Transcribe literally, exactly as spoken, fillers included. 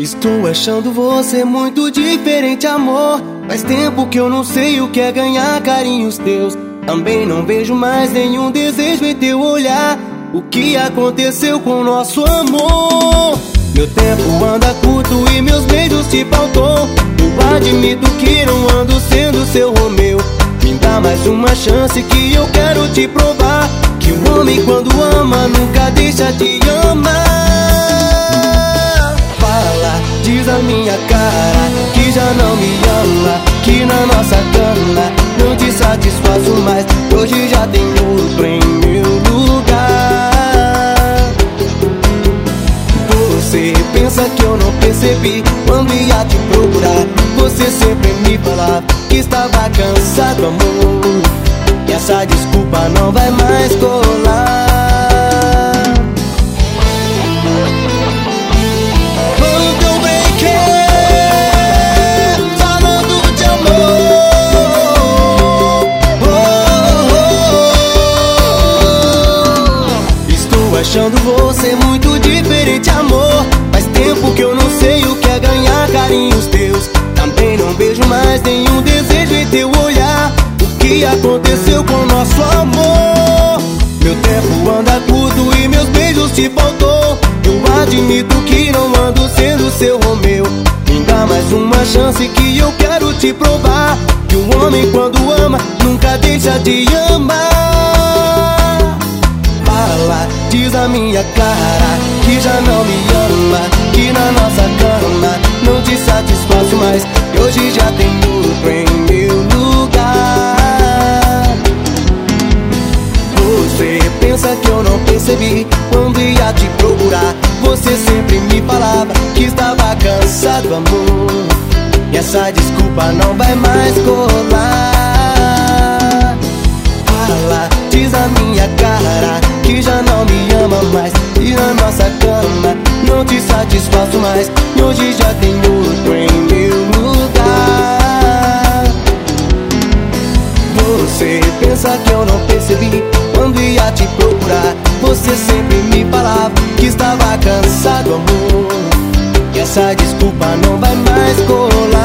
Estou achando você muito diferente, amor. Faz tempo que eu não sei o que é ganhar carinhos teus. Também não vejo mais nenhum desejo em teu olhar. O que aconteceu com nosso amor? Meu tempo anda curto e meus beijos te faltou. Eu admito que não ando sendo seu Romeu. Me dá mais uma chance que eu quero te provar que o homem quando ama nunca deixa de amar. Fala, diz a minha cara que já não me ama, que na nossa cama não te satisfaço mais. Hoje já tem outro em meu lugar. Você pensa que eu não percebi quando ia te procurar. Você sempre me falava que estava cansado, amor, e essa desculpa não vai mais colar. Achando você muito diferente, amor. Faz tempo que eu não sei o que é ganhar carinhos teus. Também não vejo mais nenhum desejo em teu olhar. O que aconteceu com nosso amor? Meu tempo anda curto e meus beijos te faltou. Eu admito que não ando sendo seu Romeu. Me dá mais uma chance que eu quero te provar que um homem quando ama nunca deixa de amar. Fala, diz a minha cara que já não me ama, que na nossa cama não te satisfaço mais. E hoje já tem outro em meu lugar. Você pensa que eu não percebi quando ia te procurar. Você sempre me falava que estava cansado, amor, e essa desculpa não vai mais colar. Fala, diz a minha cara que já não me ama mais, e na nossa cama não te satisfaço mais. E hoje já tem outro em meu lugar. Você pensa que eu não percebi quando ia te procurar. Você sempre me falava que estava cansado, amor, e essa desculpa não vai mais colar.